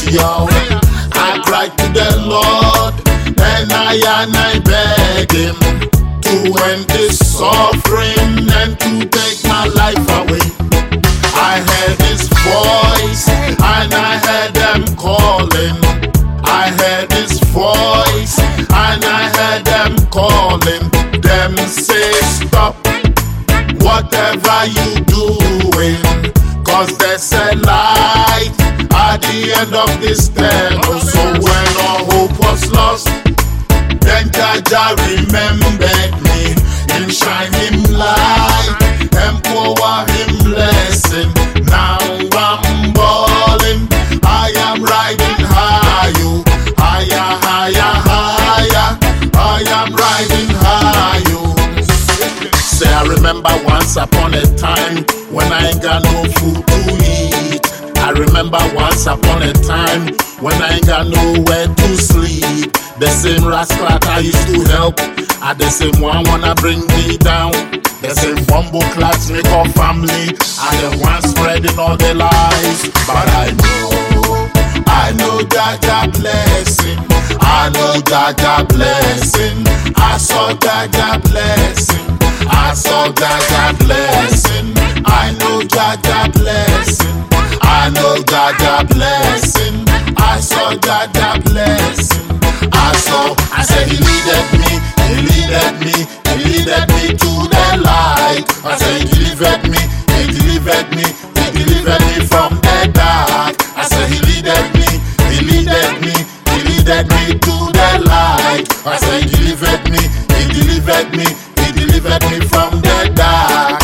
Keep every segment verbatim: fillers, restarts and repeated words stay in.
yo. I cried to the Lord, and I and I begged him to end this suffering and to take my life away. I heard his voice, and I heard them calling. I heard his voice, and I heard them calling. Them say stop, whatever you doing, cause there's a light at the end of this tunnel. So when all hope was lost, then Jaja remembered me in shining light and pour him blessing. Now I'm balling, I am riding higher, higher, higher, higher. I am riding higher. Say I remember once upon a time when I ain't got no food to eat. I remember once upon a time when I ain't got nowhere to sleep. The same rascal that I used to help, and the same one wanna bring me down. The same bumbo class make our family, and the one spreading all the lies. But I know, I know Jaja blessing. I know Jaja blessing. I saw Jaja blessing. I saw Jaja blessing. I know Jaja blessing. I know Jaja blessing. I saw Jaja blessing. I saw, I said he leaded me, he leaded me, he leaded me to the light. I said he delivered me, he delivered me, he delivered me from the dark. I said he leaded me, he leaded me, he leaded me to the light. I said he delivered me, he delivered me, he delivered me from the dark.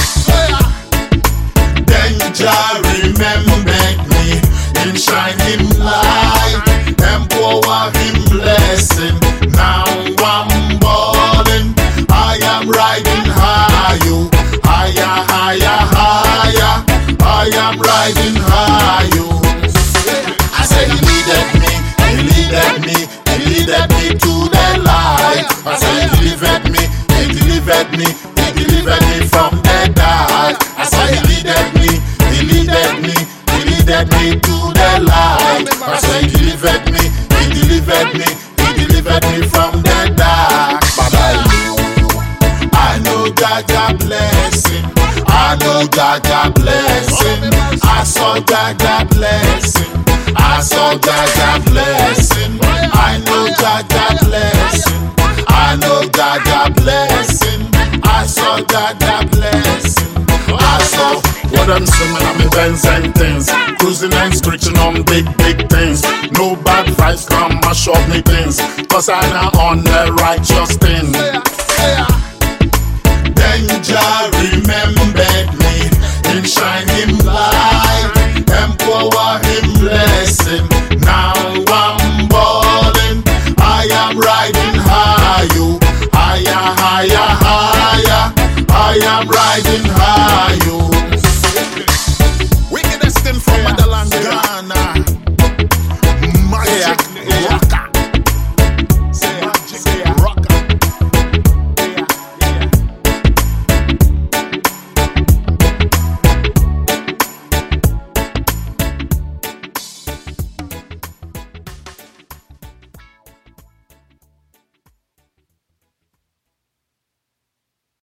Then Jah remembered me in shining light and pour him blessing. Now I'm balling, I am riding higher, higher, higher, higher. I am riding higher. I said he leaded me, he leaded me, he leaded me to the light. I said he delivered me, he delivered me, he delivered me from the dark. I said he leaded me, he leaded me, he leaded me to the light. I said he delivered me, he delivered me, he delivered me from the dark. But I know, I know Jaja blessing. I know Jaja blessing. I saw Jaja blessing. I saw Jaja blessing. I know Jaja blessing. I know Jaja blessing. I saw Jaja blessing. I saw what I'm singing, I'm in Benz and things, cruising and screeching on big, big things. No bad vibes come mash up me things, cause I'm not on the righteous thing. Then Jah remembered me in shining light and pour him blessing. Now I'm